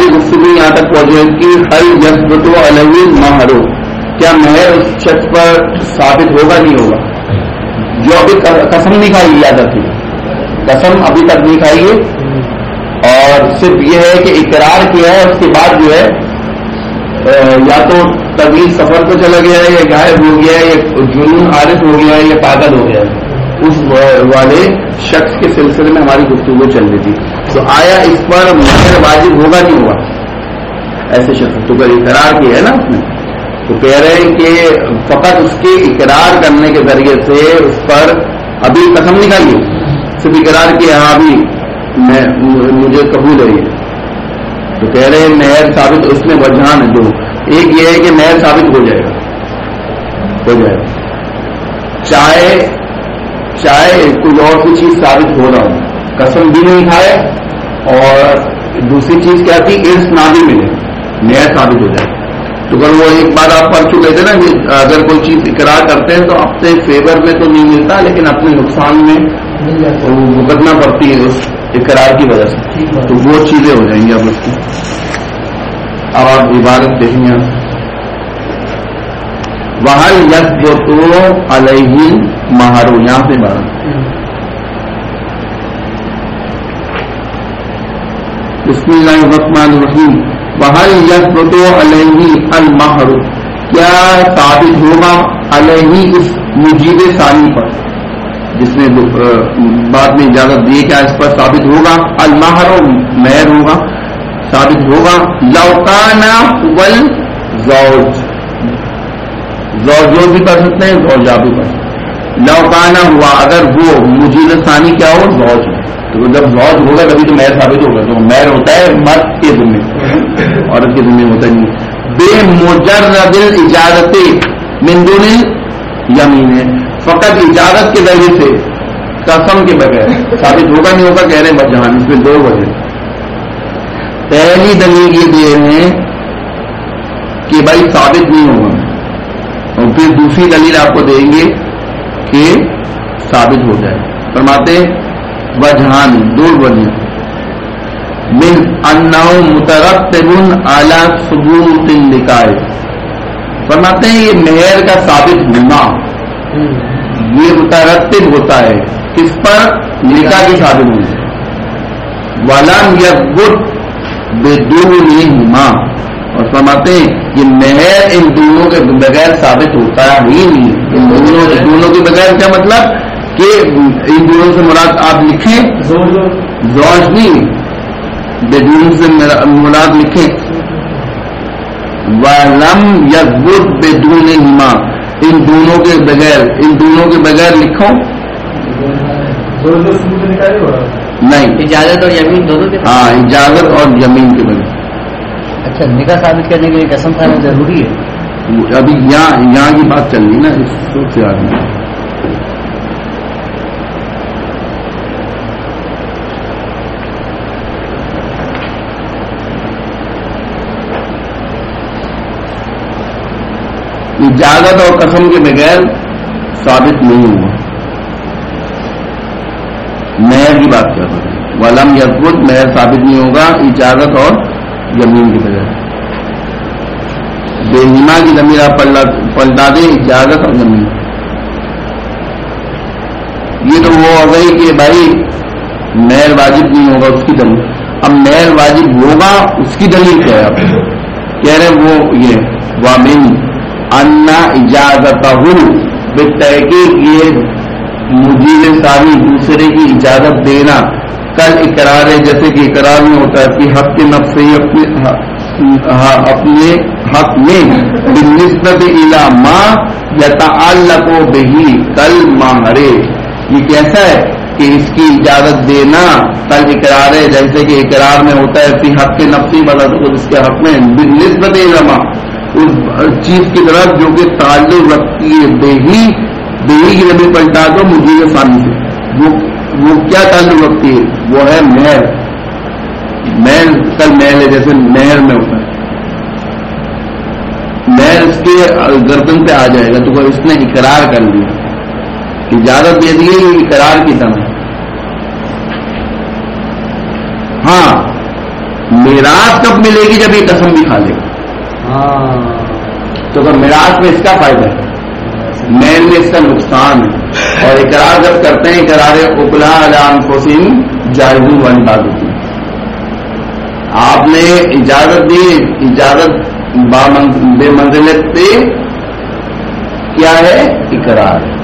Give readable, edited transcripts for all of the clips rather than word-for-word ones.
ہماری گفتگو یہاں تک پہنچے کہ ہل یثبت علیہ المہر، کیا مہر اس شخص پر ثابت ہوگا نہیں ہوگا؟ جو ابھی قسم نہیں کھائی، یاد رکھیے قسم ابھی تک نہیں کھائی ہے، اور صرف یہ ہے کہ اقرار کیا ہے، اس کے بعد جو ہے یا تو طویل سفر پہ چلا گیا ہے، یا غائب ہو گیا ہے، یا جنون عارف ہو گیا ہے، یا پاگل ہو گیا ہے، اس والے شخص کے سلسلے میں ہماری گفتگو چل رہی تھی. تو آیا اس پر مہر واجب ہوگا نہیں ہوگا؟ ایسے شخص تو اگر اقرار کیا ہے نا اس نے، تو کہہ رہے ہیں کہ فقط اس کے اقرار کرنے کے ذریعے سے اس پر ابھی قسم نکالیے، صرف اقرار کیا ہاں ابھی مجھے قبول ہے یہ، تو کہہ رہے ہیں مہر ثابت. اس میں وجہان ہے دو، ایک یہ ہے کہ مہر ثابت ہو جائے گا، چاہے کوئی اور سی چیز ثابت ہو رہا ہو، قسم بھی نہیں کھائے، اور دوسری چیز کیا تھی ارث نہ بھی ملے، مہر ثابت ہو جائے. تو اگر وہ ایک بار آپ پڑھ چکے تھے نا کہ اگر کوئی چیز اقرار کرتے ہیں تو اپنے فیور میں تو نہیں ملتا، لیکن اپنے نقصان میں بھگتنا پڑتی ہے اس اقرار کی وجہ سے، تو وہ چیزیں ہو جائیں گی اب اس کی. اب آپ عبارت دیکھیں گے، وَهَلْ يَثْبُتُ عَلَيْهِ الْمَهْرُ، یہاں سے بات بسم اللہ الرحمن الرحیم. وَهَلْ يَثْبُتُ عَلَيْهِ الْمَهْرُ، کیا ثابت ہوگا علیہ اس مجیب ثانی پر، جس نے بعد میں اجازت دی، کیا اس پر ثابت ہوگا المہر، مہر ہوگا، ثابت ہوگا. لو کان والزوج، زوج بھی کر سکتے ہیں، زوجہ بھی کر سکتے ہیں. لو کان ہوا، اگر وہ مجیب ثانی کیا ہو زوج، تو جب زوج ہوگا تبھی تو مہر ثابت ہوگا. تو مہر ہوتا ہے مرد کے ذمہ، عورت کے ذمہ ہوتا نہیں. بے مجرد الاجازت من دون الیمین، فقط اجازت کے ذریعے سے، قسم کے بغیر ثابت ہوگا نہیں ہوگا. کہہ رہے ہیں وجہان، اس میں دو وجہ. پہلی دلیل یہ دے ہیں کہ بھائی ثابت نہیں ہوگا، اور پھر دوسری دلیل آپ کو دیں گے کہ ثابت ہو جائے. فرماتے وجہان، دو وجہ. من انہ مترتب علی ثبوت النکاح، فرماتے ہیں یہ مہر کا ثابت ہونا یہ مترتب ہوتا ہے کس پر؟ نکاح کی ثابت ہونے سے. ولم یثبت بدونہما، اور فرماتے ہیں یہ مہر ان دونوں کے بغیر ثابت ہوتا ہی نہیں. ان دونوں کے بغیر کیا مطلب کہ ان دونوں سے مراد آپ لکھیں زوج نہیں، بدون سے مراد لکھیں وَلَمْ يَثْبُتْ بِدُونِهِمَا، ان دونوں کے بغیر لکھو نہیں، اجازت اور یمین دونوں کے، ہاں اجازت اور یمین کے بغیر. اچھا نکاح ثابت کرنے کے لیے قسم کھانا ضروری ہے؟ ابھی یہاں کی بات چل رہی نا، اس سے آدمی اجازت اور قسم کے بغیر ثابت نہیں ہوا. مہر کی بات کر رہے ہیں. ولم یثبت، مہر ثابت نہیں ہوگا اجازت اور یمین کے بغیر. بے نما کی ضمیر آپ پلٹا دیں، اجازت اور یمین. یہ تو وہ ہو گئی کہ بھائی مہر واجب نہیں ہوگا اس کی دلیل. اب مہر واجب ہوگا اس کی دلیل کیا ہے؟ آپ کہہ رہے وہ یہ وامن انا اجازت بالتحقیق یہ مجیب ثانی دوسرے کی اجازت دینا کل اقرار ہے، جیسے کہ اقرار میں ہوتا ہے کہ حق کے نفس سے اپنے حق میں بالنسبت الی ما یتعلق بہ کل مہر. یہ کیسا ہے کہ اس کی اجازت دینا کل اقرار ہے، جیسے کہ اقرار میں ہوتا ہے کہ حق کے نفسی والا اس کے حق میں بالنسبت الی ما، اس چیز کی طرف جو کہ تعلق رکھتی ہے دیہی کی نبی پلٹا دو مجیب ثانی سے. وہ کیا تعلق رکھتی ہے؟ وہ ہے مہر. مہر کل مہر ہے، جیسے مہر میں ہوتا ہے مہر اس کے گردن پہ آ جائے گا. تو اس نے اقرار کر لیا، اجازت دے دی یہ اقرار کی طرح. ہاں میراث کب ملے گی؟ جب یہ قسم بھی کھا لے گا. تو اگر میراث میں اس کا فائدہ ہے، مہر میں اس کا نقصان ہے. اور اقرار جب کرتے ہیں اقرار اکلا علی انفسہم جائز ون بات ہوتی ہے. آپ نے اجازت دی، اجازت بے منزلت پہ کیا ہے؟ اقرار ہے.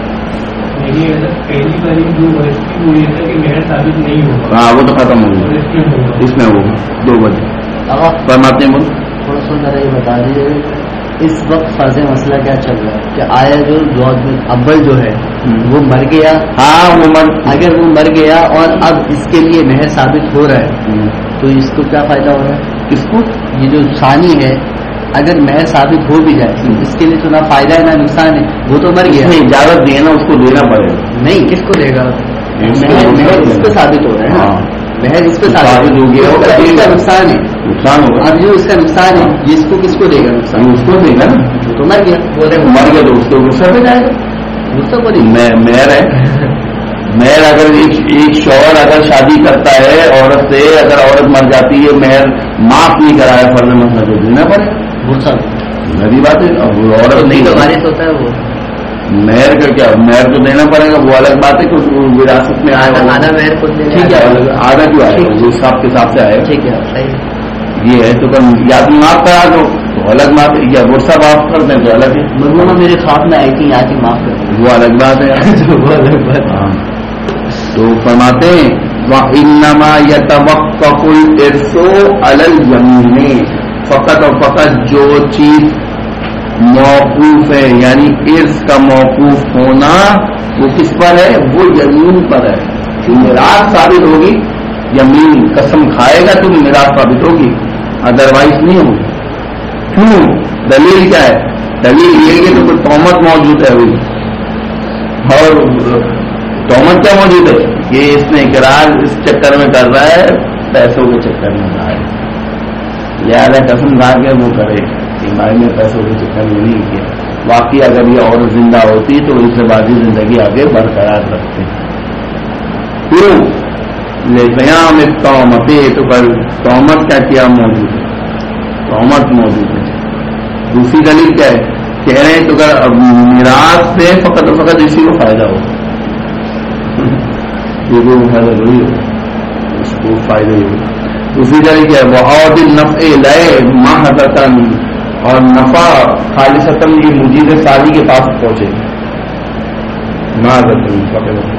پہلی باری جو وہ یہ تھا کہ مہر ثابت نہیں ہوگا. ہاں وہ تو ختم ہو گیا، اس میں ہوگا 2 بجے. فرماتے ہیں تھوڑا سا ذرا یہ بتا دیجیے اس وقت فرض مسئلہ کیا چل رہا ہے کہ آیا جو اول جو ہے وہ مر گیا. ہاں وہ اگر وہ مر گیا اور اب اس کے لیے مہر ثابت ہو رہا ہے تو اس کو کیا فائدہ ہو رہا ہے؟ کس کو؟ یہ جو ثانی ہے اگر مہر ثابت ہو بھی جائے اس کے لیے تو نہ فائدہ ہے نہ نقصان ہے. وہ تو مر گیا. اس نے اجازت دی ہے نا، اس کو دینا پڑے گا. نہیں، کس کو دے گا؟ مہر اس پہ ثابت ہو رہا ہے. مہر اس پہ ثابت ہو گیا، اس کا نقصان ہے. نقصان ہوگا. اب جو اس کا نقصان ہے یہ اس کو کس کو دے گا؟ نقصان اس کو دے گا نا. وہ تو مر گیا. مر گیا تو اس کو غصہ پہ جائے گا. غصہ کو مہر ہے. مہر اگر ایک شوہر اگر شادی کرتا ہے عورت سے، اگر عورت مر جاتی ہے مہر معاف نہیں کرایا فرض مسئلہ تو دینا پڑے گا. غصہ میری بات ہے. اب عورت نہیں تو وارث ہوتا ہے وہ مہر کا کیا؟ مہر تو دینا پڑے گا. وہ الگ بات ہے کہ وراثت میں آئے گا. آدھا مہر کو ٹھیک ہے، آدھا کیوں آئے گا؟ وہ حساب کے حساب سے آئے گا. ٹھیک ہے، یہ ہے تو یا تم معاف کرا دو تو الگ بات ہے، یا غصہ معاف کر دیں تو الگ ہے. مرموما میرے خواب میں آئی تھی، آج ہی معاف کر دیں، وہ الگ بات ہے. وہ الگ بات. ہاں تو فرماتے ہیں وَإِنَّمَا يَتَوَقَّفُ الْإِرْثُ عَلَى الْيَمِينِ. فقط اور فقط جو چیز موقوف ہے یعنی ارث کا موقوف ہونا وہ کس پر ہے؟ وہ یمین پر ہے. میراث ثابت ہوگی، یمین قسم کھائے گا تو میراث ثابت ہوگی، ادروائز نہیں ہوگی. کیوں؟ دلیل کیا ہے؟ دلیل یہ کہ تو کوئی تہمت موجود ہے ابھی. اور تہمت کیا موجود ہے کہ اس نے اقرار اس چکر میں کر رہا ہے، پیسوں کے چکر میں رہا ہے. لہٰذا قسم کھا کے وہ کرے کہ بھائی میں پیسوں کے چکر میں نہیں کیا. واقعی اگر یہ عورت زندہ ہوتی تو اس سے بعد زندگی آگے برقرار رکھتے. کیوں؟ لے قیام تہمت. تو پر تہمت کیا موجود ہے؟ تہمت موجود ہے. دوسری دلیل کیا ہے؟ کہہ رہے ہیں تو اگر میراث سے فقط و فقط اسی کو فائدہ ہو، یہ کو فائدہ ضروری ہو، اس کو فائدہ ہی ہوگا. دوسری دلیل کیا ہے؟ وعود النفع لئے محضتاً، اور نفع خالصتاً یہ مجید سالی کے پاس پہنچے گی. محضتاً فقط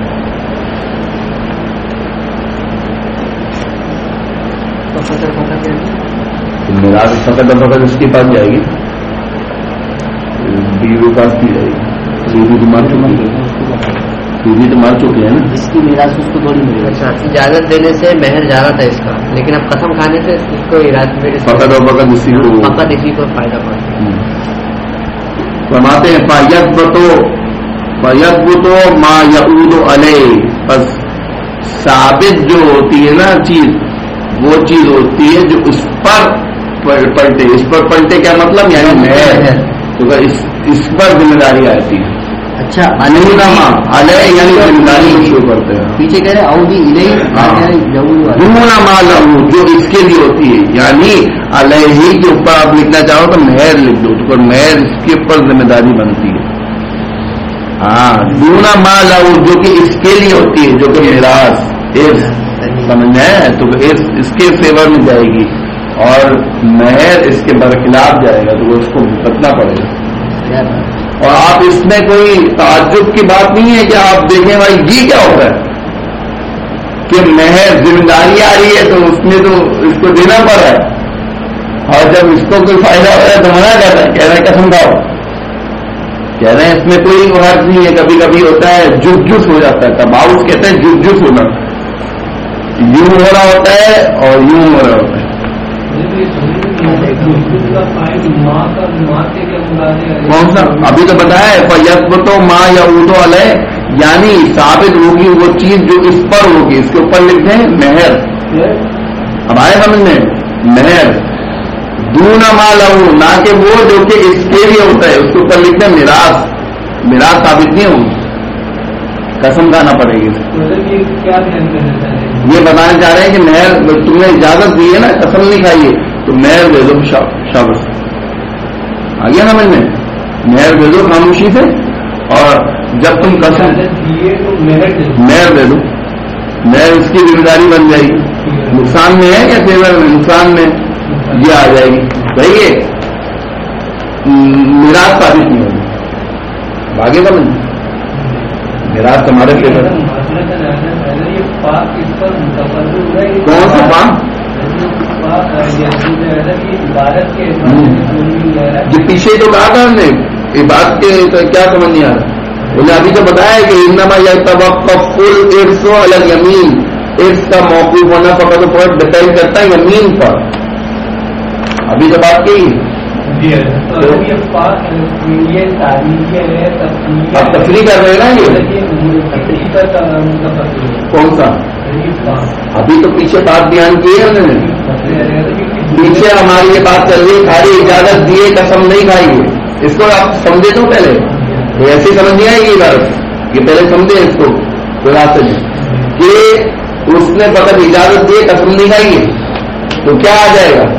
میراث فقط و فقط اس کے پاس جائے گی، بیوی پاس کی جائے گی. بیوی تو مر چکی ہے، بیوی تو مر چکی ہے نا، جس کی میراث اس کو تھوڑی ملے گی. اچھا، اجازت دینے سے مہر جا رہا تھا اس کا، لیکن اب قسم کھانے سے اس کو فقط و فقط اسی کو فقط اسی کو فائدہ پہنچا. فرماتے ہیں فیضبط ما یعود علیہ. بس ثابت جو ہوتی ہے نا چیز، وہ چیز ہوتی ہے جو اس پر پلٹے. اس پر پلٹے کیا مطلب؟ یعنی مہر تو اس پر ذمہ داری آتی ہے. اچھا، علیہ یعنی ذمہ داری شروع کرتے ہیں. پیچھے کہہ رہے اودی لہو جو اس کے لیے ہوتی ہے، یعنی علیہ ہی کے اوپر آپ لکھنا چاہو تو مہر لکھ دو، تو مہر اس کے اوپر ذمہ داری بنتی ہے. ہاں، دونا ما لہو جو کہ اس کے لیے ہوتی ہے، جو کہ میراث سمجھنا ہے تو اس کے فیور میں جائے گی، اور مہر اس کے برخلاف جائے گا تو اس کو بتنا پڑے گا. اور آپ اس میں کوئی تعجب کی بات نہیں ہے کہ آپ دیکھیں بھائی یہ کیا ہوتا ہے کہ مہر ذمہ داری آ رہی ہے تو اس میں تو اس کو دینا پڑ رہا ہے، اور جب اس کو کوئی فائدہ ہو رہا ہے تو منع کرتا ہے، کہہ رہے ہیں قسم کھاؤ. کہہ رہے ہیں اس میں کوئی حرج نہیں ہے. کبھی کبھی ہوتا ہے جس ہو جاتا ہے، تباؤس کہتے ہیں جس ہونا، یوں ہو رہا ہوتا ہے اور یوں ہو رہا ہوتا ہے. کون سا؟ ابھی تو بتایا ہے فیضبط ما یعود علیہ، یعنی ثابت ہوگی وہ چیز جو اس پر ہوگی. اس کے اوپر لکھ دیں مہر. اب آئے سمجھنے مہر دون ما لہو، نہ کہ وہ جو کہ اس کے لیے ہوتا ہے اس کے اوپر لکھ دیں میراث. میراث ثابت نہیں ہوگی، قسم کھانا پڑے گی. کیا یہ بتانا چاہ رہے ہیں کہ مہر تم نے اجازت دی ہے نا قسم نہیں کھائی ہے تو مہر دے دو شاباش. آگے سمجھ میں مہر دے دو خاموشی سے. اور جب تم قسم مہر دے دو مہر اس کی ذمہ داری بن جائے گی. نقصان میں ہے یا فیور میں؟ نقصان میں یہ آ جائے گی. صحیح ہے میراث ثابت نہیں ہوگی. آگے سمجھ میراث ہمارے فیور. کون سا پاک یہ پیچھے تو کہا تھا ہم نے عبادت کے کیا سمجھ نہیں آ رہا. انہیں ابھی تو بتایا کہ انما یتوقف الارث علی الیمین. ارث کا موقوف ہونا فقط ڈپینڈ کرتا ہے یمین پر. ابھی تو بات کی اب تفریح کر رہے ہیں نا. یہ کون سا ابھی تو پیچھے بات بیان کی ہے انہوں نے. پیچھے ہماری یہ بات چل رہی ہے کھائی اجازت دیے قسم نہیں کھائی ہے. اس کو آپ سمجھے تو پہلے ایسے سمجھ نہیں آئے گی بات. یہ پہلے سمجھے اس کو خلاصے میں کہ اس نے فقط اجازت دیے قسم نہیں کھائی ہے تو کیا آ جائے گا؟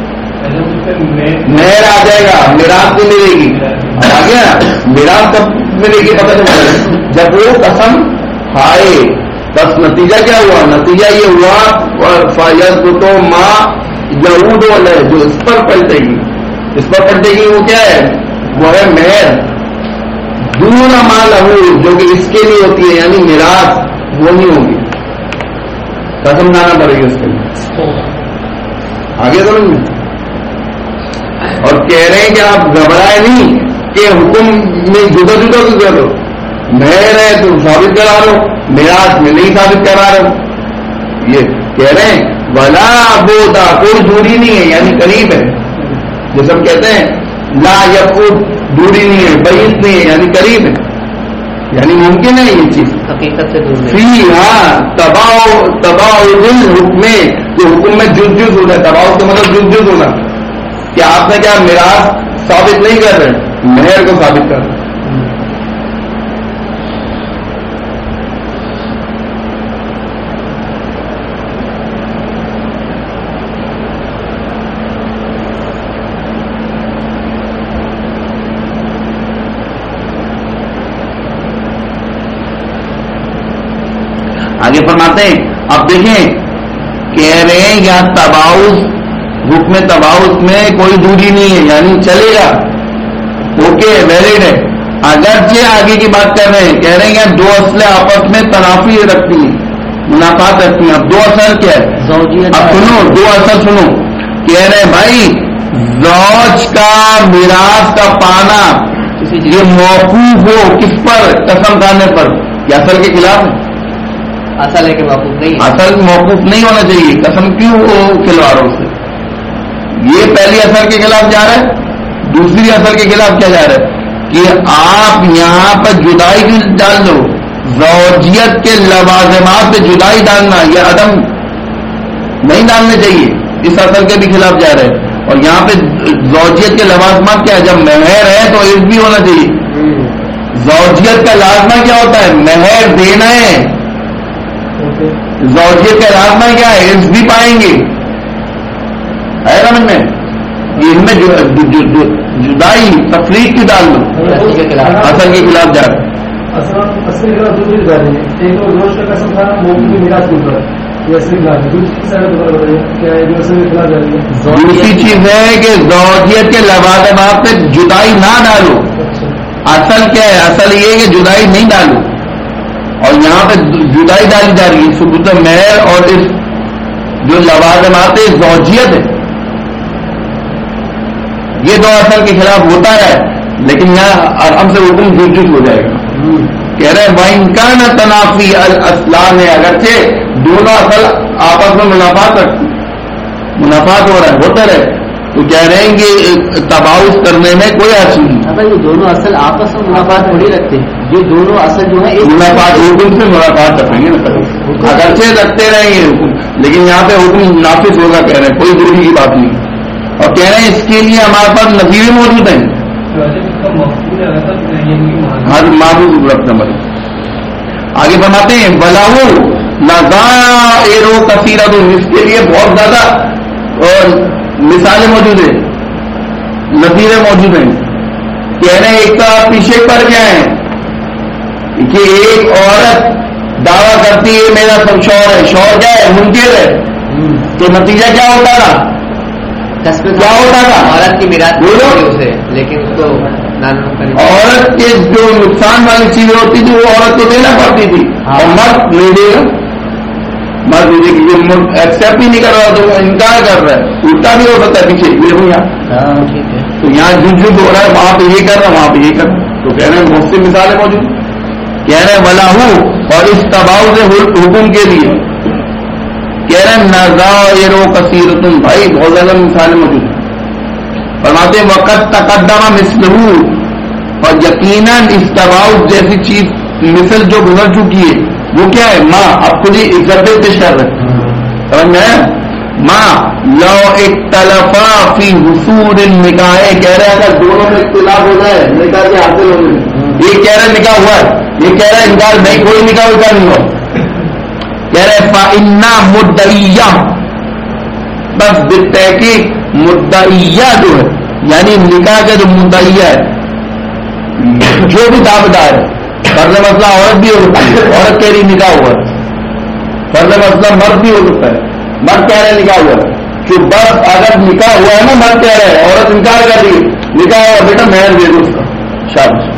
مہر آ جائے گا. میراث نہیں ملے گی. آ گیا میراث کب ملے گی پتہ نہیں جب وہ قسم کھائے. بس نتیجہ کیا ہوا؟ نتیجہ یہ ہوا فیض تو ماں یہود ہے جو اس پر پلٹے گی. اس پر پلٹے گی وہ کیا ہے؟ وہ ہے مہر. دون ماں لہو جو کہ اس کے لیے ہوتی ہے یعنی میراث وہ نہیں ہوگی. قسم کھانا پڑے گی اس کے لیے. آگے سمجھ میں. اور کہہ رہے ہیں کہ آپ گھبرائے نہیں کہ حکم میں جدا جدا کیوں کر دو. مہر ہے تو ثابت کرا لو میراث میں نہیں ثابت کرا رہے. یہ کہہ رہے ہیں ولا بوتا کوئی دوری نہیں ہے یعنی قریب ہے. جو سب کہتے ہیں لا یفوت دوری نہیں ہے بعید نہیں ہے یعنی قریب ہے یعنی ممکن ہے یہ چیز حقیقت سے دور فی. ہاں تباہ حکم جو حکم میں جز ہوتا ہے. تباہ کا مطلب جز ہونا کہ آپ نے کیا میراث ثابت نہیں کر رہے مہر کو ثابت کر رہے. آگے فرماتے ہیں اب دیکھیں کہہ رہے ہیں یہاں تباؤس حکم تباؤس میں کوئی دوری نہیں ہے یعنی چلے گا. اوکے ویلڈ ہے. اگرچہ آگے کی بات کر رہے ہیں کہہ رہے ہیں یہاں دو اصلیں آپس میں تنافی رکھتی ہیں منافات رکھتی ہیں. اب دو اصل کیا ہے؟ اب سنو دو اصل سنو. کہہ رہے ہیں بھائی زوج کا میراث کا پانا یہ موقوف ہو کس پر؟ قسم کھانے پر. یہ اصل کے خلاف ہے. اصل ہے کہ موقوف نہیں. اصل موقوف نہیں ہونا چاہیے. قسم کیوں کھلوا رہا ہوں اس سے؟ یہ پہلی اثر کے خلاف جا رہا ہے. دوسری اثر کے خلاف کیا جا رہا ہے کہ آپ یہاں پر جدائی بھی ڈال دو. زوجیت کے لوازمات سے جدائی ڈالنا یہ عدم نہیں ڈالنے چاہیے. اس اثر کے بھی خلاف جا رہے ہیں. اور یہاں پہ زوجیت کے لوازمات کیا ہے؟ جب مہر ہے تو عرض بھی ہونا چاہیے. زوجیت کا لازمہ کیا ہوتا ہے؟ مہر دینا ہے. زوجیت کا لازمہ کیا ہے؟ عرض بھی پائیں گے. ہے سمجھ میں؟ ان میں جدائی تفریق کی ڈال دو اصل کے خلاف جا رہے. دوسری چیز ہے کہ زوجیت کے لوازمات پہ جدائی نہ ڈالو. اصل کیا ہے؟ اصل یہ کہ جدائی نہیں ڈالو اور یہاں پہ جدائی ڈالی جا رہی ہے. ثبوت مہر اور اس جو لوازمات زوجیت ہے یہ دو اصل کے خلاف ہوتا ہے. لیکن یہاں ہم سے حکم جز ہو جائے گا. کہہ رہے ہیں وَإِن كَانَ تَنَافِي الْأَصْلَانِ اگرچہ دونوں اصل آپس میں منافات ہو رہا ہے ہوتا رہے تو کہہ رہے ہیں کہ تباؤس کرنے میں کوئی حرج نہیں. یہ دونوں اصل آپس میں منافات تھوڑی رکھتے ہیں. یہ دونوں اصل جو ہے منافات حکم سے منافات رکھیں گے نا اگرچہ رکھتے رہیں گے حکم لیکن یہاں پہ حکم نافذ ہوگا. کہہ رہے ہیں کوئی دوری کی بات نہیں. اور کہہ رہے ہیں اس کے لیے ہمارے پاس نظیر موجود ہیں. ہر معبود رکھنا بھائی. آگے فرماتے ہیں بلاؤ نظائر کثیرۃ، اس کے لیے بہت زیادہ مثالیں موجود ہیں، نظیریں موجود ہیں. کہہ رہے ہیں ایک تو آپ پیچھے پڑ گئے ہیں کہ ایک عورت دعویٰ کرتی ہے میرا سب شوہر ہے، شوہر کیا ہے؟ منکر ہے. تو نتیجہ کیا ہوتا تھا؟ کیا ہوتا تھا؟ عورت کی میراث اسے، لیکن اس کو عورت کے جو نقصان والی چیزیں ہوتی تھی وہ عورت کو دینا پڑتی تھی، اور مرد نہیں دے گا. مرد نہیں دے گا، ایکسپٹ ہی نہیں کر رہا تو انکار کر رہا ہے. الٹا بھی ہو سکتا ہے پیچھے یہ بھیا. تو یہاں جھوٹ ہو رہا ہے، وہاں پہ یہ کر رہا ہے، وہاں پہ یہ کر رہا ہے. تو کہہ رہے ہیں بہت سی مثالیں موجود. کہہ رہے ہیں ولاحو، اور اس تباؤ سے حکم کے لیے کہہ رہے ہیں نظائر کثیرۃ، بھائی بہت زیادہ مثالیں موجود ہیں. فرماتے ہیں وقت تقدم مثلہ، اور یقیناً اس تباؤ جیسی چیز مثل جو گزر چکی ہے وہ کیا ہے؟ ماں. اب خود ہی ایگزامپل پیش کر رہے ہیں، سمجھ میں ماں لو اختلفا فی حصول النکاح، کہہ رہے ہیں اگر دونوں میں اختلاف ہو جائے نکاح کے حاصل ہونے میں. یہ کہہ رہے نکاح ہوا ہے، یہ کہہ رہے انکار نہیں، کوئی نکاح وکاح نہیں ہوا. کہہ رہے فإن مدعیہ، بس بالتحقیق مدعیہ جو ہے یعنی نکاح کا جو مدعیہ ہے، جو بھی دعویدار ہے، فرض مسئلہ عورت بھی ہو سکتی ہے، عورت کہہ رہی نکاح ہوا ہے. فرض مسئلہ مرد بھی ہو سکتا ہے، مرد کہہ رہے نکاح ہوا ہے. کہ بس اگر نکاح ہوا ہے نا، مرد کہہ رہے ہیں، عورت انکار کر رہی ہے نکاح ہوا، بیٹا مہر دے دو اس کا، شاباش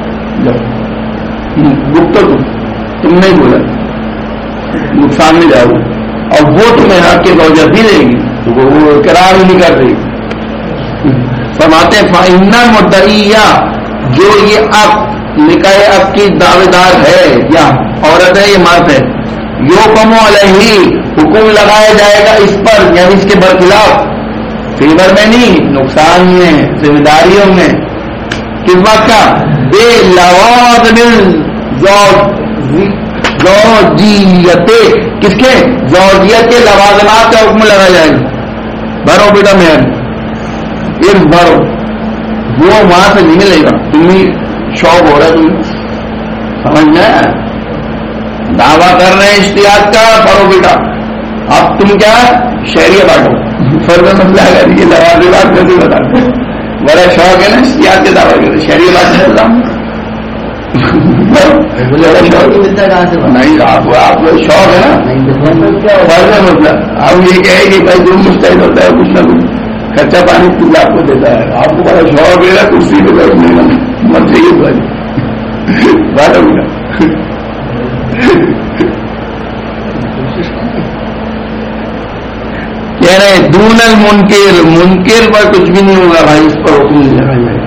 گپت تم نہیں بولا، نقصان میں جاؤ، اور وہ تمہیں حق کے زوجہ بھی دیں گی تو وہ اقرار ہی نہیں کر رہی. فرماتے ہیں فإن مدعیہ، جو یہ اب نکاح اب کی دعوے دار ہے یا عورت ہے یا مرد ہے، یحکم علیہ، حکم لگایا جائے گا اس پر، یعنی اس کے برخلاف، فیور میں نہیں، نقصان میں، ذمہ داریوں میں. کس بات کا؟ بے لوازم زوجیت، کس کے؟ زوجیت کے لوازمات کا حکم لگایا جائے گا. بھرو بیٹا مہر، عرض بھرو، وہ وہاں سے نہیں ملے گا. تمہیں شوق ہو رہا ہے، تمہیں سمجھنا ہے، دعویٰ کر رہے ہیں اشتیاق کا، بھرو بیٹا. اب تم کیا شہریہ بانٹو، فرض مسئلہ ہے یہ لوازمات کیسے بتاتے؟ بڑا شوق ہے نا اشتیاق کے دعویٰ کرتے، شہریہ بانٹنے نہیں، آپ کو شوق ہے نا فرض مسئلہ. اب یہ کہے کہ بھائی جو مستعد ہوتا ہے کچھ نہ کچھ خرچہ پانی خود آپ کو دیتا ہے، آپ کو بڑا شوق ہے نا کرسی پہ بیٹھنے کا، مت چاہیے بات ہوگا. کہہ رہے دون المنکر، منکر پر کچھ بھی نہیں ہوگا بھائی، اس پر حکم نہیں لگایا جائے.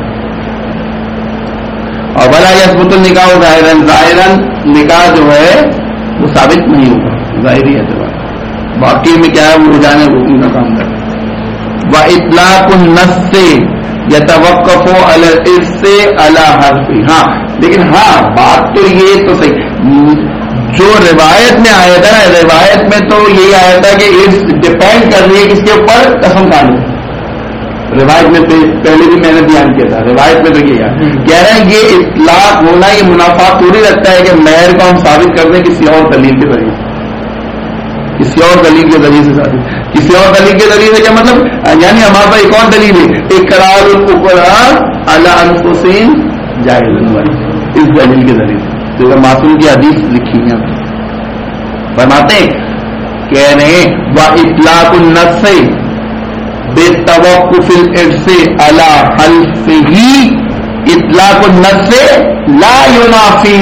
اور بلا یثبت النکاح ظاہراً، ظاہراً نکاح جو ہے وہ ثابت نہیں ہوگا ظاہری اعتبار، باقی میں کیا ہے وہ رجانے حکم کا کام کرتا ہے. وَإِطْلَاقُ النَّصِّ يَتَوَقَّفُ عَلَى الْإِرْثِ عَلَى حَرْفِهِ. ہاں لیکن ہاں بات تو یہ تو صحیح، جو روایت میں آیا تھا نا، روایت میں تو یہی آیا تھا کہ ارث ڈپینڈ کر رہی ہے کس کے اوپر؟ قسم کھانے. روایت میں پہلے بھی میں نے بیان کیا تھا، روایت میں تو یہ کہہ رہے ہیں یہ اطلاق ہونا یہ منافع تھوڑی رکھتا ہے کہ مہر کو ہم ثابت کر دیں کسی اور دلیل کے ذریعے، کسی اور دلیل کے ذریعے سے ثابت. کسی اور دلیل کے ذریعے سے کیا مطلب؟ یعنی ہمارے پاس ایک اور دلیل ہے، اقرار الفقراء علی انفسہم جائز، اس دلیل کے ذریعے سے معصوم کی حدیث لکھی ہے. فرماتے کہہ رہے ہیں وَإِطْلَاقُ النَّصِّ بِالتَّوَقُّفِ الْإِرْثِ عَلَى حَلْفِهِ، اطلاق النص لا ينافی،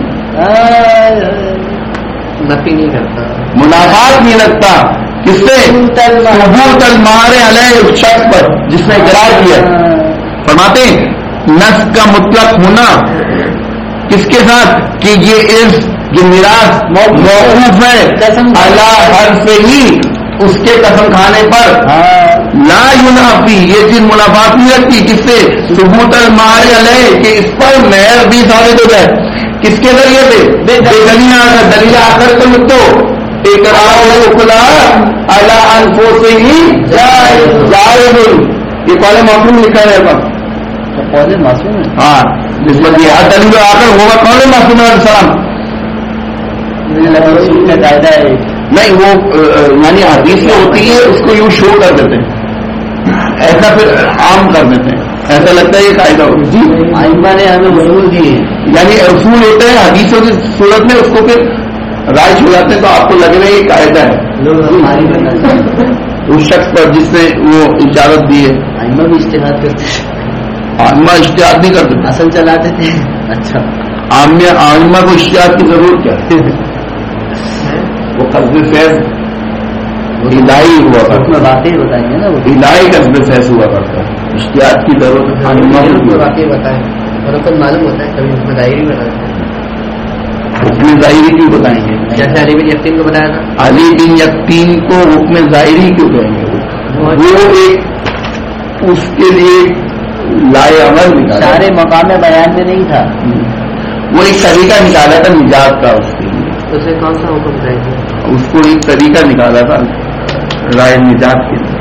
نفی نہیں کرتا، منافات نہیں لگتا. کس سے؟ ثبوت المہر علیہ اس شخص پر جس نے اقرار کیا. فرماتے نص کا مطلق ہونا کس کے ساتھ کہ یہ عرض یہ میراث موقوف ہے اللہ ہر سے ہی اس کے قسم کھانے پر، لا ینافی یہ چیز منافات نہیں رکھتی. کس سے؟ ثبوت المہر علیہ کہ اس پر مہر بھی ثابت ہو جائے. کس کے ذریعے سے؟ دلیل آخر، دلیل آخر کو لکھ دو، اقرار الفقراء علی انفسہم جائز. یہ قول معصوم لکھا ہے پاس، قول معصوم ہے. ہاں نسبت یہ دلیل آخر ہوگا قول معصوم علیہ السلام. کا قاعدہ ہے نہیں، وہ یعنی حدیث میں ہوتی ہے، اس کو یوں شو کر دیتے ہیں، ایسا پھر عام کر دیتے ہیں، ایسا لگتا ہے یہ قاعدہ ہو جی آئمہ نے ہمیں اصول دیے ہیں، یعنی اصول ہوتے ہیں حدیثوں کی صورت میں، اس کو پھر رائج ہو جاتے ہیں، تو آپ کو لگ رہا ہے یہ قاعدہ ہے لوگ ہماری بنا اس شخص پر جس نے وہ اجازت دی ہے. آئمہ بھی اجتہاد کرتے تھے، آئمہ اشتہاد نہیں کرتے، اصل چلاتے تھے. اچھا آئمہ کو اشتہاد کی ضرورت کیا ہے؟ وہ قصد فیض الہی ہوا کرتا میں واقعی بتائیں گے نا، وہ ہے، الہی قصد فیض ہوا کرتا ہے، اشتہاد کی ضرورت آئمہ کو واقعی بتائیں اور اپن معلوم ہوتا ہے کبھی حکم ظاہری بتاتے ہیں. حکم ظاہری کیوں بتائیں گے؟ جیسے علی بن یقین کو بتایا تھا، علی بن یقین کو حکم ظاہری کیوں کہیں گے؟ وہ ایک اس کے لیے لائے عمل نکالا، سارے مقام بیان میں نہیں تھا، وہ ایک طریقہ نکالا تھا نجات کا اس کے لیے، اسے کون سا حکم ظاہری؟ اس کو ایک طریقہ نکالا تھا رائے نجات کے لیے.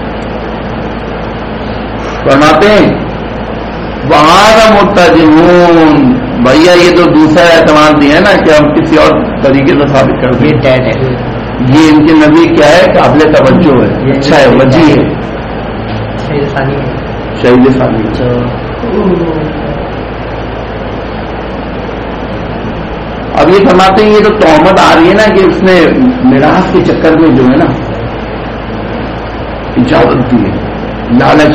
فرماتے ہیں وہاں متجمون، بھیا یہ تو دوسرا اعتماد دیا ہے نا کہ ہم کسی اور طریقے سے ثابت کر دیں، یہ ان کے نبی کیا ہے، قابل توجہ ہے، اچھا ہے، وجی ہے، شہید ثانی. اب یہ فرماتے ہیں یہ تو تہمت آ رہی ہے نا کہ اس نے میراث کے چکر میں جو ہے نا اجازت دی ہے، لالچ.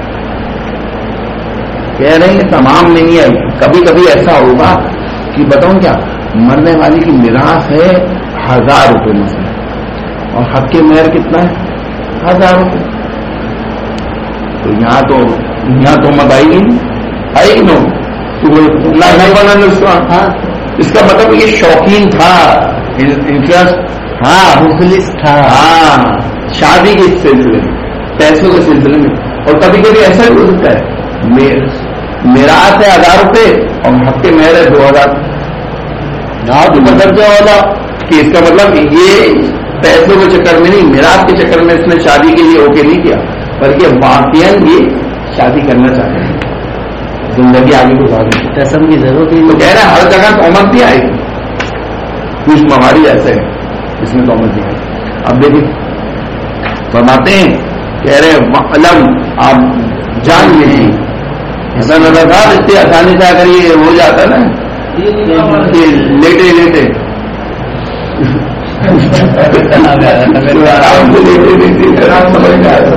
کہہ رہے ہیں تمام نہیں ہے، کبھی کبھی ایسا ہوگا کہ بتاؤں کیا، مرنے والی کی میراث ہے 1000 روپے مثلا، اور حق کے مہر کتنا ہے 1000 روپے، تو یہاں تو مت آئی گی، آئی گی نو تو نہیں بنا ہاں. اس کا مطلب یہ شوقین تھا، انٹرسٹ ہاں، مخلص تھا ہاں شادی کے سلسلے میں، پیسوں کے سلسلے میں. اور کبھی کبھی ایسا بھی ہو سکتا ہے میراث ہے 1000 روپے اور حق کے مہر ہے 2000. مطلب کیا ہوگا کہ اس کا مطلب یہ پیسوں کے چکر میں نہیں، میراث کے چکر میں اس نے شادی کے لیے اوکے نہیں کیا، بلکہ واقعی یہ شادی کرنا چاہتے ہیں، زندگی آگے گزارنے قسم کی ضرورت ہی تو کہہ رہے ہیں ہر جگہ تہمت نہیں آئے گی، کچھ مماری ایسے ہے اس میں تہمت نہیں آئے گی. اب دیکھیں فرماتے ہیں کہہ رہے علم آپ جان لیجیے، ایسا نظر تھا اتنی آسانی سے اگر یہ ہو جاتا نا کہ لیٹے لیٹے آرام سے لیٹے لیٹے آرام سمجھ میں آتا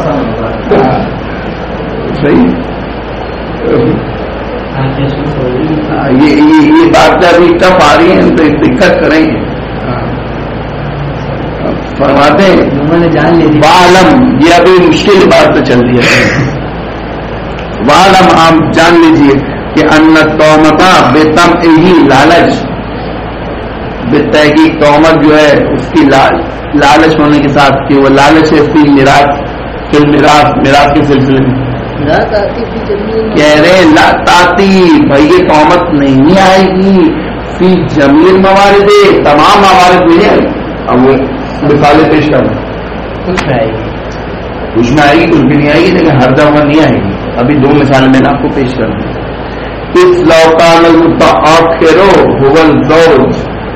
صحیح. یہ بات ابھی ٹف آ رہی ہے تو دقت کریں گے. فرماتے ہیں جان لی والم، یہ ابھی مشکل بات تو چل رہی ہے. والم آپ جان لیجئے کہ ان تہمتا بے تم ہی لالچ، بے تحقیق تہمت جو ہے اس کی لالچ ہونے کے ساتھ کہ وہ لالچ ہے فی میراث کے سلسلے میں. کہہ رہے تاتی بھائی یہ تہمت نہیں آئے گی فی جمیل موارد، تمام موارد نہیں آئے گی. اب وہ مثالیں پیش کر کچھ نہ آئے گی، کچھ نہ آئے گی، کچھ بھی نہیں آئے گی، لیکن ہر جگہ نہیں آئے گی. ابھی 2 مثالیں میں نے آپ کو پیش کر دی. اس لوکان المتاخر هو الزوج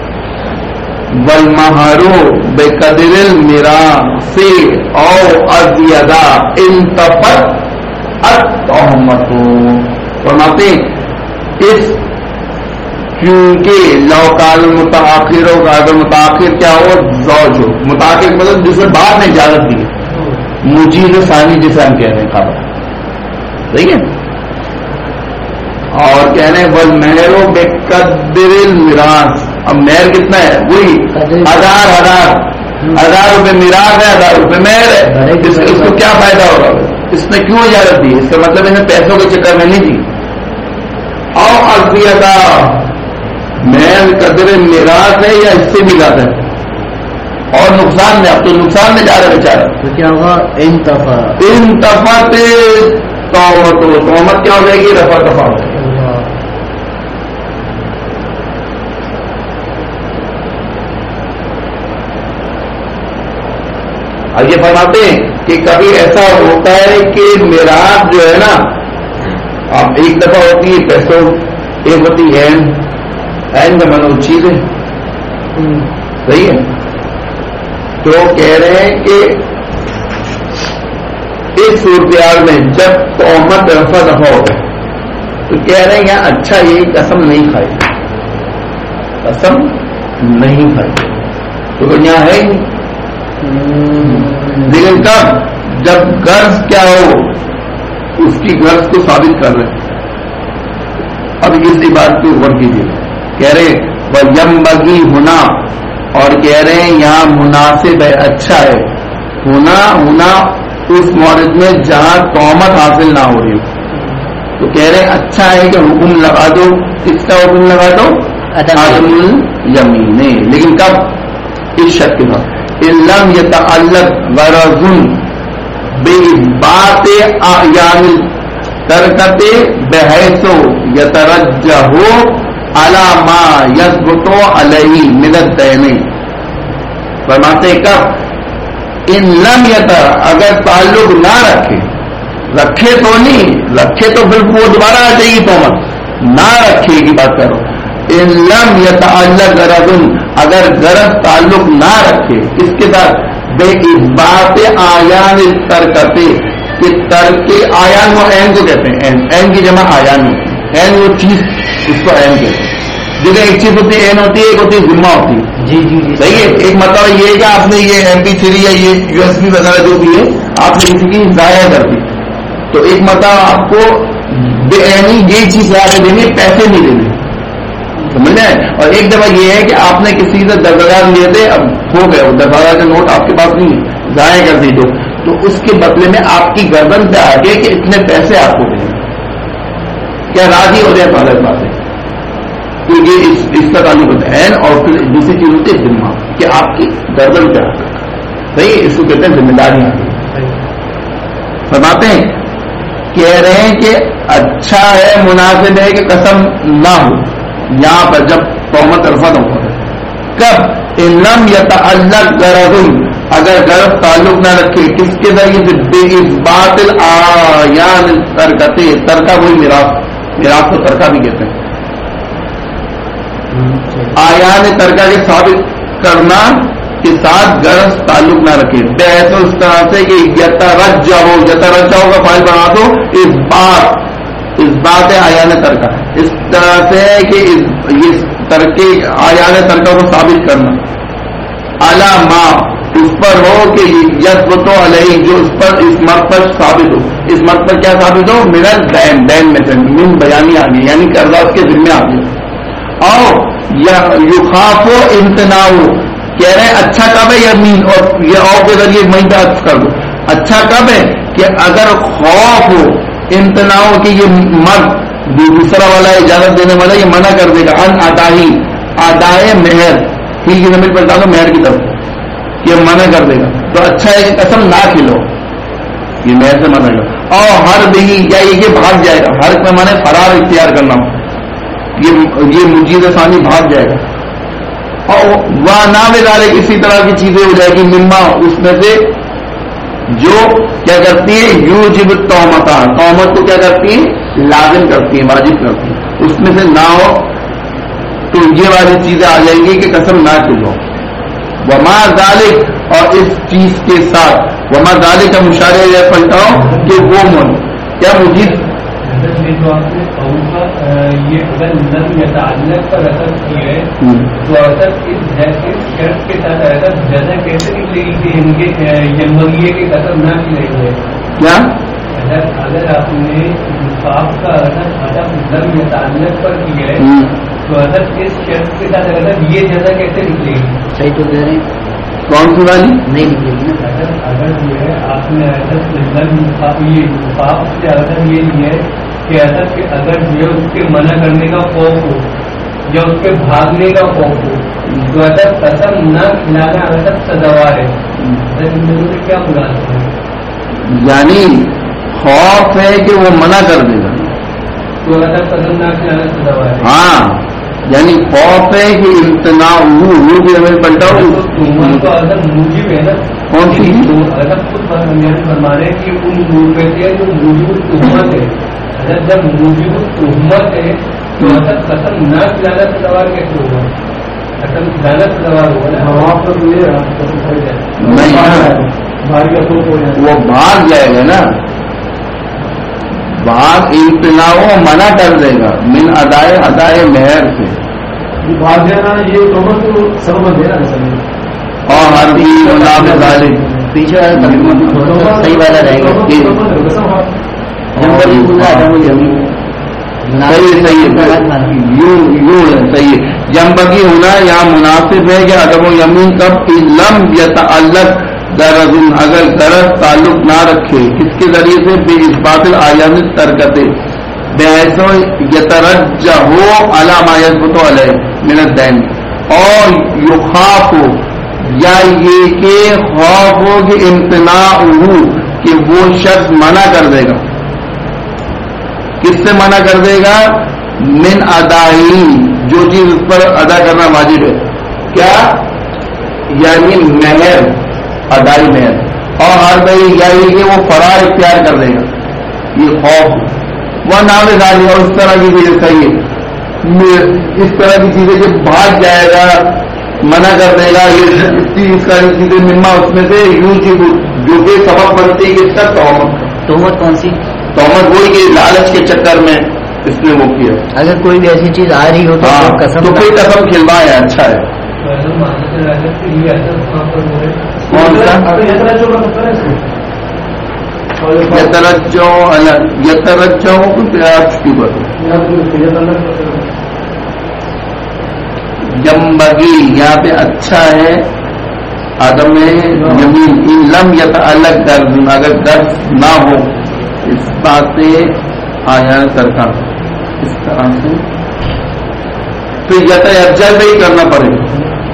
والمہر بقدر الميراث او ازيد انتفت التہمت. فرماتے ہیں اس کیونکہ لوکان المتاخر ہوگا، اگر متاخر کیا ہو زوج ہو، متاخر مطلب جسے بعد میں اجازت دی، مجیز ثانی جسے ہم کہہ رہے ہیں خبر صحیح ہے. اور کہہ رہے ہیں بل مہر و بے قدر الميراث، اب مہر کتنا ہے وہی 1000 روپے میراث ہے، 1000 روپے مہر ہے. اس کو کیا فائدہ ہوگا، اس نے کیوں اجازت دی؟ اس کا مطلب انہیں پیسوں کے چکر میں نہیں دی. اور ازیدہ مہر قدر میراث ہے یا اس سے بھی زیادہ ہے اور نقصان میں، اب تو نقصان میں جا رہا ہے بیچارہ. تو کیا ہوگا انتفاط تہمت کیا ہو جائے گی، رفع دفع ہو جائے گی. اور یہ فرماتے ہیں کہ کبھی ایسا ہوتا ہے کہ میراث جو ہے نا، اب ایک دفعہ ہوتی ہے پیسوں، ایک ہوتی ہے این کا من چیزیں. صحیح ہے. تو کہہ رہے ہیں کہ اس صورتحال میں جب تہمت رفع دفع ہو گئے تو کہہ رہے ہیں یہاں اچھا یہ قسم نہیں کھائی، قسم نہیں کھائی تو یہاں ہے ہی. لیکن کب؟ جب غرض کیا ہو، اس کی غرض کو ثابت کر رہے. اب اسی بات کو غور کیجیے. کہہ رہے وَيَنبَغِي ہونا، اور کہہ رہے ہیں یہاں مناسب ہے، اچھا ہے ہونا اس مورد میں جہاں تہمت حاصل نہ ہو رہی. تو کہہ رہے ہیں اچھا ہے کہ حکم لگا دو. کس کا حکم لگا دو؟ عدم الیمین. لیکن کب؟ اس شرط کے بعد ان لم یتعلق غرض باط اعیان ترکت بحیث یترجح علی ما یثبت علیہ من الدین. فرماتے کب؟ ان لم اگر تعلق نہ رکھے تو نہیں رکھے تو پھر وہ دوبارہ آ جائے گی تہمت. نہ رکھے کی بات کرو. ان لم یتعلق غرض، اگر غرض تعلق نہ رکھے کس کے ساتھ؟ بے اثبات آیان ترکتے، کہ ترک آیان وہ عین کو کہتے ہیں. عین کی جمع آیان ہوتی ہے. عین وہ چیز اس کو عین کہتے ہیں. جگہ ایک چیز ہوتی ہے عین ہوتی ہے، ایک ہوتی ہے ذمہ ہوتی ہے. جی جی جی صحیح ہے. ایک مطلب یہ ہے کہ آپ نے یہ MP3 یا یہ USB وغیرہ جو بھی ہے آپ نے کسی کی ضائع کر دی، تو ایک مطلب آپ کو بے عینی یہ چیز لا کے دینی، پیسے نہیں دینے، سمجھ رہے ہیں. اور ایک دفعہ یہ ہے کہ آپ نے کسی سے 10,000 لیے تھے، اب ہو گئے 10,000 کا نوٹ آپ کے پاس نہیں ہے، ضائع کر دی تو اس کے بدلے میں آپ کی گردن پہ آگے کہ اتنے پیسے آپ کو دیں. کیا راضی ہو جائے؟ پہلے بات ہے کہ یہ اس کا تعلق ہوتا ہے. اور پھر دوسری چیز ہوتی ہے ذمہ، کہ آپ کی گردن پہ آگے. صحیح، اس کو کہتے ہیں ذمہ داری. فرماتے ہیں کہہ رہے ہیں کہ اچھا ہے، مناسب ہے کہ قسم نہ ہو یہاں پر جب تہمت رفع ہو. کب؟ ان لم یتعلق غرض، اگر غرض تعلق نہ رکھے کس کے ذریعے سے؟ بے اثبات الاعیان ترکتے. ترکہ وہی میراث کو ترکہ بھی کہتے ہیں. آیان ترکہ کے ثابت کرنا کے ساتھ غرض تعلق نہ رکھے. تو اس طرح سے کہ یترجح کا فائل بنا دو اس بات آیان ترکہ. اس طرح سے کہ یہ ترکے آیان ترکہ کو ثابت کرنا علی ما اس پر ہو کہ یثبت علیہ جو اس پر اس مرد پر ثابت ہو. اس مرد پر کیا ثابت ہو؟ من الدین، دین میں سے من بیانی آ گئی یعنی قرضہ اس کے ذمہ آ گیا. اور یخاف امتناع، کہہ رہے ہیں اچھا کب ہے یمین، اور یہ اور کے ذریعے میں عطف کر دو. اچھا کب ہے کہ اگر خوف ہو، امتناع ہو کہ یہ مرد دوسرا والا اجازت دینے والا یہ منع کر دے گا ان ادائے مہر، ٹھیک ہے زمین پر ڈالو مہر کی طرف، یہ منع کر دے گا. تو اچھا ہے کہ قسم نہ کھلو، یہ مہر سے منع کر. اور ہر بھی یا یہ بھاگ جائے گا، ہر پیمانے فرار اختیار کرنا ہو، یہ مجید ثانی بھاگ جائے گا. اور وہ نام دارے کسی طرح کی چیزیں ہو جائے گی مما اس میں سے جو کیا کرتی ہے یوجب تہمت، تہمت کو کیا کرتی ہے؟ لازم کرتی ہے، واجب کرتی ہے. اس میں سے نہ ہو تو یہ والی چیزیں آ جائیں گی کہ قسم نہ کھلو. وما ذالک، اور اس چیز کے ساتھ وما ذالک کا مشارہ یہ پلٹاؤ کہ وہ من کیا مجید جو آپ نے یہ اگر نظم متعلق پر اثر کی ہے تو اثر اس شرط کے ساتھ اثر جزا کیسے نکلے گی کہ ان کے یمبغیے کے قسم نہ کھلیں گے؟ کیا اگر آپ نے انصاف کا اثر ادب نظم متعلق پر کی ہے تو اثر اس شرط کے ساتھ اگر یہ جزا کیسے نکلے گی؟ صحیح تو کہہ رہے ہیں. کون سی والی؟ نہیں نکلے گی نا. اگر جو ہے آپ نے یہ انصاف سے اثر یہ نہیں ہے کہ اثر کہ اگر جو ہے اس کے منع کرنے کا خوف ہو یا اس کے بھاگنے کا خوف ہو تو اثر قسم نہ کھلانا اثر سزاوار ہے. ان دونوں سے کیا مراد ہے؟ یعنی خوف ہے کہ وہ منع کر دے گا تو اثر قسم نہ کھلانا سزاوار ہے. ہاں یعنی خوف ہے کہ امتناع بھی ہمیں پلٹاؤ تو اثر موجب ہے نا. کون سی؟ اثر خود فرما رہے ہیں کہ ان دور میں سے جو موجود تہمت ہے، اگر جب موجود تہمت ہے تو اثر قسم نہ کھلانا سزاوار کیسے ہوگا؟ غلط سوال ہوا نا وہاں پر وہ بھاگ جائے گا نا، بھاگ امتناع منع کر دے گا من ادائے مہر سے، بھاگ جانا یہ تومت تو سب بند ہے نا سر، اور ہر بھی نام ظالم پیچھے صحیح والا رہے گا، صحیح جمبگی ہونا یا مناسب ہے کہ عدم و یمین کب لم یتعلق غرض، اگر غرض تعلق نہ رکھے کس کے ذریعے سے بے اثبات الایام ترکتے بحیث یترجح علی ما یثبت علیہ من الدین، اور یخاف یا یہ کہ خوف ہو کہ امتناع ہو کہ وہ شخص منع کر دے گا، کس سے منع کر دے گا؟ من ادائی، جو چیز اس پر ادا کرنا واجب ہے، کیا یعنی مہر، ادائی مہر، اور ہر بھائی یعنی کہ وہ فرار اختیار کر دے گا، یہ خوف وہ نام ظاہر، اور اس طرح کی چیزیں صحیح، اس طرح کی چیزیں جب بھاگ جائے گا منع کر دے گا، یہ اس ساری چیزیں مما اس میں سے یوں چیز جو کہ سبب بنتی ہے کہ اس کا تہمت کون سی؟ تہمت وہی کہ لالچ کے چکر میں اس نے وہ کیا، اگر کوئی بھی ایسی چیز آ رہی ہو تو قسم تو پھر قسم کھلوائے، اچھا ہے کون سا یترجو جمبگی، یہاں پہ اچھا ہے عدم یمین ان لم یتعلق غرض، اگر غرض نہ ہو اس بات سے آیا سرکار، اس طرح سے پھر یترجل بھی کرنا پڑے گا،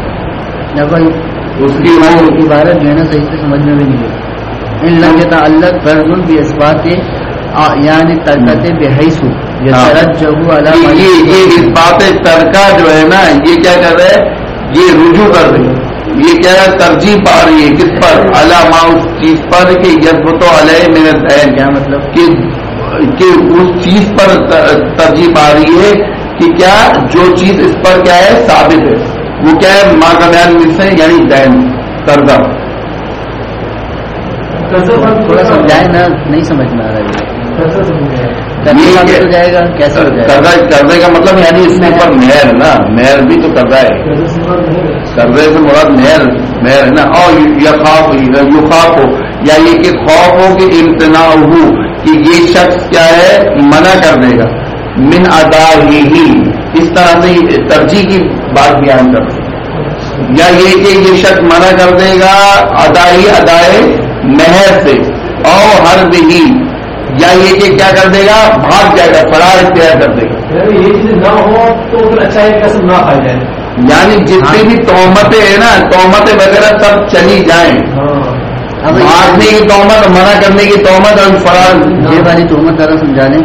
اس کی عبارت جو ہے نا صحیح سے سمجھ میں بھی نہیں ہے، ان لم یتعلق غرض باسبات یعنی ترکت بحیث یترجح علی ما، یہ اس بات ترکہ جو ہے نا یہ کیا کر رہے ہیں، یہ رجوع کر رہے ہیں، یہ کیا ہے ترجیح پا رہی ہے کس پر؟ علی ما، اس چیز پر کہ یثبت علیہ من الدین، کیا مطلب کہ اس چیز پر ترجیح پا رہی ہے کہ کیا جو چیز اس پر کیا ہے ثابت ہے، وہ کیا ہے ماں کا بیان مل سے یعنی دین قرضہ، تھوڑا سمجھائے نا، نہیں سمجھ میں آ رہا ہے ہو جائے گا کیسے ہو جائے گا؟ قرضے کا مطلب یعنی اس کے اوپر مہر نا، مہر بھی تو قرضہ ہے، قرضے سے مراد مہر ہے نا، اور یخاف ہو یا یہ کہ خوف ہو کہ امتناع ہو کہ یہ شخص کیا ہے منع کر دے گا من ادائہ، اس طرح سے ترجیح کی بات بیان کر، یا یہ کہ یہ شخص منع کر دے گا ادائے مہر سے، اور ہر بھی یا یہ کہ کیا کر دے گا بھاگ جائے گا، فرار اختیار کر دے گا، یہ چیز نہ ہو تو پھر اچھا ہے قسم نہ کھائی جائے، یعنی جتنی بھی تہمتیں ہیں نا، تہمتیں وغیرہ سب چلی جائیں، بھاگنے کی تہمت، منع کرنے کی تہمت اور فرار، یہ والی تہمت ذرا سمجھا دیں،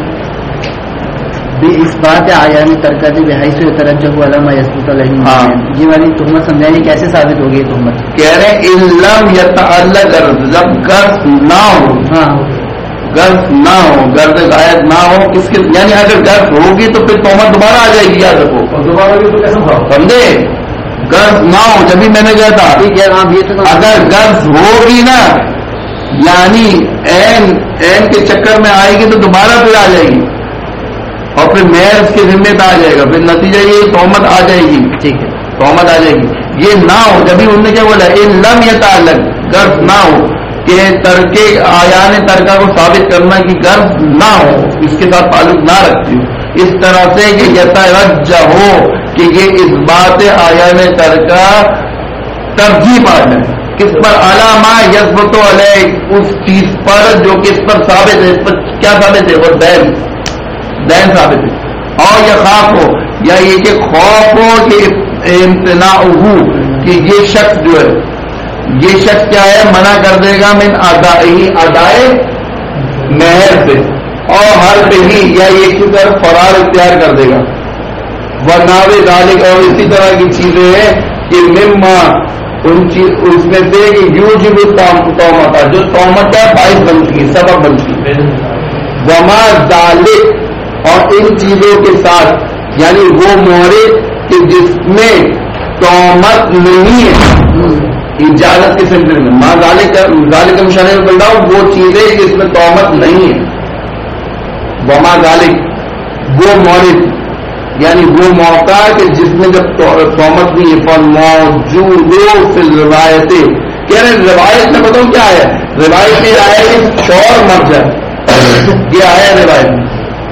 اس بات آیان ترکت بحیث یترجح علی ما یثبت علیہ، یہ والی تہمت سمجھائیں گے کیسے ثابت ہوگی یہ تہمت؟ کہہ رہے ہیں ان لم یتعلق غرض، جب غرض نہ ہو، غرض نہ ہو، غرض غائب نہ ہو، کس کے یعنی اگر غرض ہوگی تو پھر تہمت دوبارہ آ جائے گی، یاد رکھو دوبارہ سمجھے، غرض نہ ہو، جبھی میں نے کہا تھا اگر غرض ہوگی نا یعنی این کے چکر میں آئے گی تو دوبارہ پھر آ جائے گی، اور پھر مہر اس کے ذمے پہ آ جائے گا، پھر نتیجہ یہ تہمت آ جائے گی، ٹھیک ہے تہمت آ جائے گی، یہ نہ ہو، جبھی انہوں نے کیا بولا ان لم یتعلق غرض نہ ہو، کہ ترکے آیان ترکہ کو ثابت کرنا کی غرض نہ ہو، اس کے ساتھ تعلق نہ رکھتی ہو، اس طرح سے کہ یترجح ہو کہ یہ اس بات آیان ترکہ ترجیح پا جائے، کس پر؟ علی ما یثبت علیہ، اس چیز پر جو کس پر ثابت ہے، اس پر کیا ثابت ہے؟ وہ دین ثابت ہے، اور یہ خوف ہو یا یہ کہ خوف ہو کہ امتناع ہو کہ یہ شخص جو ہے یہ شخص کیا ہے منع کر دے گا من ادائے مہر سے، اور ہر بھی یا یہ کی طرف فرار اختیار کر دے گا، ورنہ ذالک، اور اسی طرح کی چیزیں ہیں کہ مما اس میں سے کہ یوجب تہمت، جو تہمت ہے باعث بنتی ہے، سبب بنتی ہے، وما ذالک، اور ان چیزوں کے ساتھ یعنی وہ مورد کہ جس میں تہمت نہیں ہے اجازت کے سلسلے میں. ماں ذالک مشانے میں بول رہا ہوں وہ چیزیں جس میں تہمت نہیں ہے. وما ذالک وہ مورد یعنی وہ موقع کہ جس میں جب تہمت نہیں ہے. پر موجود فی الروایت کہہ رہے روایت میں بتاؤں کیا ہے. روایت میں آیا کہ شوہر مر جائے یہ آیا روایت میں.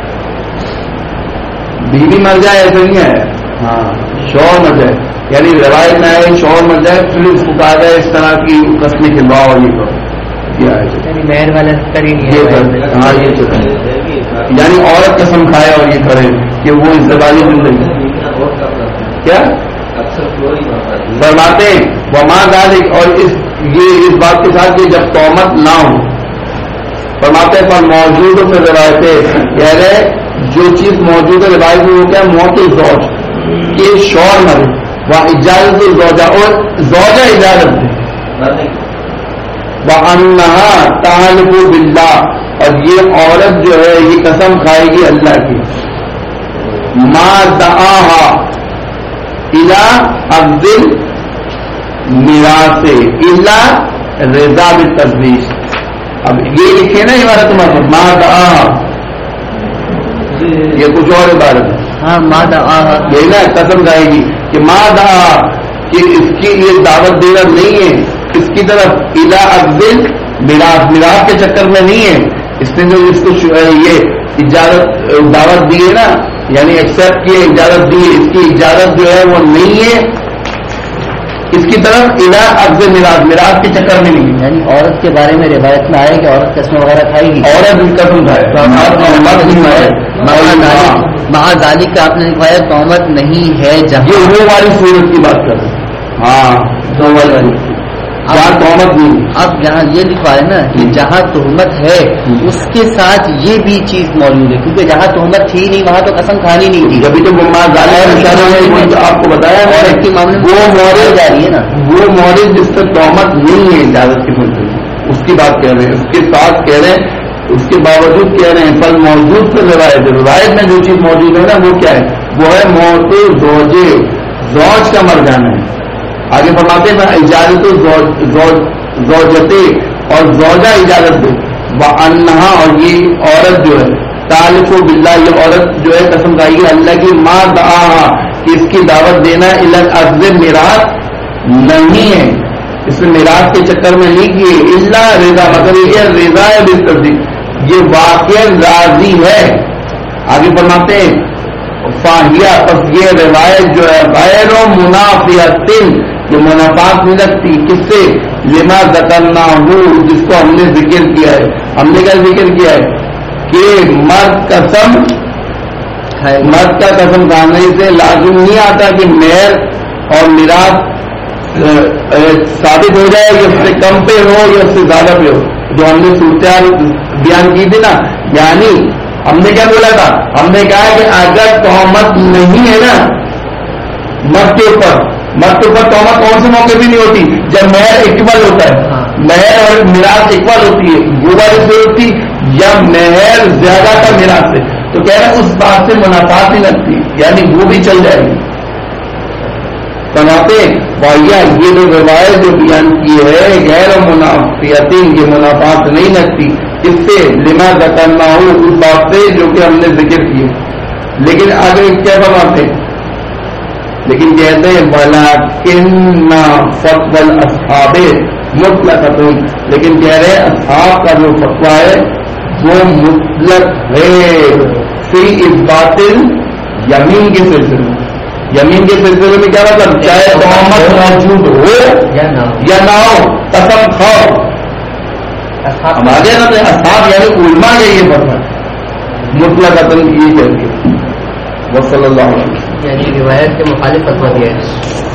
بیوی مر جائے ایسا نہیں ہے. ہاں شوہر مر جائے یعنی روایت میں آئے شوہر مر جائے پھر اس کو کہا جائے اس طرح کی قسمیں کھلواؤ اور یہ کرو یہ آئے مہر والا ہاں یہ چلے یعنی عورت قسم کھائے اور یہ کرے کہ وہ اس زبانی زندگی کیا فرماتے وما ذالک اور اس بات کے ساتھ کہ جب تہمت نہ ہو فرماتے پر موجود ہو پھر روایتیں یعنی جو چیز موجود ہے روایت میں وہ کیا موت زوج کہ شوہر مرے وہاں اجازت زوجہ اور زوجہ اجازت دے وَأَنَّهَا تَعْلِقُ بِاللَّهِ اور یہ عورت جو ہے یہ قسم کھائے گی اللہ کی. مَا دَعَاهَا إِلَىٰ عَبْدٍ مِرَاثِ إِلَّا رِضَا بِالتَّزْوِيجِ. اب یہ لکھے نا عبارت میں مَا دَعَاهَا یہ کچھ اور عبارت ہے. ہاں ماں یہی نا قسم کھائے گی کہ ماں دعا کہ اس کی یہ دعوت دینا نہیں ہے اس کی طرف الا عبدل میراث کے چکر میں نہیں ہے. اس نے جو اس کو یہ اجازت دعوت دی ہے نا یعنی ایکسپٹ کی اجازت دی ہے اس کی اجازت جو ہے وہ نہیں ہے اس کی طرف الا عبد میراث کے چکر میں نہیں ہے. یعنی عورت کے بارے میں روایت میں آئے کہ عورت قسم وغیرہ کھائے گی. عورت قسم کھائے مہا ذالک کا آپ نے لکھوایا تہمت نہیں ہے جہاں یہ وہ والی صورت کی بات کر رہے ہیں. ہاں دو والی جہاں تہمت نہیں. اب یہاں یہ لکھوایا نا کہ جہاں تہمت ہے اس کے ساتھ یہ بھی چیز موجود ہے کیونکہ جہاں تہمت تھی نہیں وہاں تو قسم کھانی نہیں تھی. جبھی تو آپ کو بتایا عورت کے معاملے میں وہ مورد جا رہی ہے نا وہ مورد جس پر تہمت نہیں ہے اجازت کے ملک اس کی بات کہہ رہے ہیں اس کے ساتھ کہہ رہے ہیں اس کے باوجود کہہ رہے ہیں پر موجود پر روایت میں جو چیز موجود ہے نا وہ کیا ہے وہ ہے موت زوج کا مر جانا ہے. آگے فرماتے ہیں اجازت زوجتے اور زوجہ اجازت دے وَأَنَّهَا اور یہ عورت جو ہے تعلق باللہ یہ عورت جو ہے قسم کھائے گی اللہ کی ماں دعاها کہ اس کی دعوت دینا الا العبد میراث نہیں ہے اس میں میراث کے چکر میں نہیں کیے الا رضا مطلب یہ رضا ہے بالتصدیق یہ واقع راضی ہے. آگے فرماتے ہیں فاہیہ پس یہ روایت جو ہے غیر منافیۃ یہ منافات نہیں رکھتی کس سے لما ذکرناہ جس کو ہم نے ذکر کیا ہے. ہم نے کیا ذکر کیا ہے کہ مرد کا قسم کھانے سے لازم نہیں آتا کہ مہر اور میراث ثابت ہو جائے کہ اس سے کم پہ ہو یا اس سے زیادہ پہ ہو جو ہم نے صورتحال بیان کی تھی نا. یعنی ہم نے کیا بولا تھا ہم نے کہا کہ اگر تہمت نہیں ہے نا مرد کے اوپر تہمت کون سے موقع بھی نہیں ہوتی جب مہر اکول ہوتا ہے مہر اور میراث اکول ہوتی ہے وہ والی صورت تھی یا مہر زیادہ تھا میراث سے تو کہہ رہے اس بات سے منافات نہیں لگتی یعنی وہ بھی چل جائے گی. بناتے بھیا یہ جو روایت جو بیان کی ہے غیر منافیتین یہ منافات نہیں لگتی اس سے لما ذکرنا ہو اس بات سے جو کہ ہم نے ذکر کی. لیکن آگے کیا فرماتے لیکن کہتے ہیں وَلَكِنَّ فَتْوَى الْأَصْحَابِ مُطْلَقَةٌ لیکن کہہ رہے اصحاب کا جو فتویٰ ہے وہ مطلق ہے فی اثبات یمین کے سلسلے میں. یمین کے سلسلے میں کیا مطلب چاہے تہمت موجود ہو یا نہ ہو قسم کھاؤ. ہمارے یہاں اصحاب یعنی علماء نے یہ فتویٰ مطلقاً یہ کہتے ہیں. وصلی اللہ علیہ وسلم یعنی روایت کے مخالف فتویٰ دیا ہے.